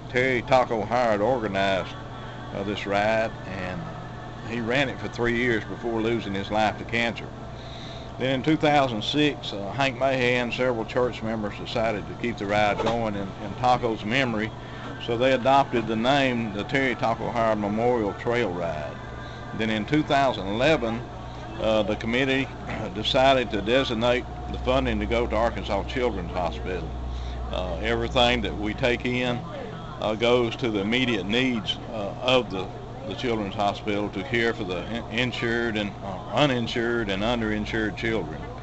Terry Taco Howard organized this ride, and he ran it for 3 years before losing his life to cancer. Then in 2006, Hank Mahan and several church members decided to keep the ride going in Taco's memory, so they adopted the name the Terry Taco Howard Memorial Trail Ride. Then in 2011, the committee decided to designate the funding to go to Arkansas Children's Hospital. Everything that we take in goes to the immediate needs of the Children's Hospital to care for the insured and uninsured and underinsured children.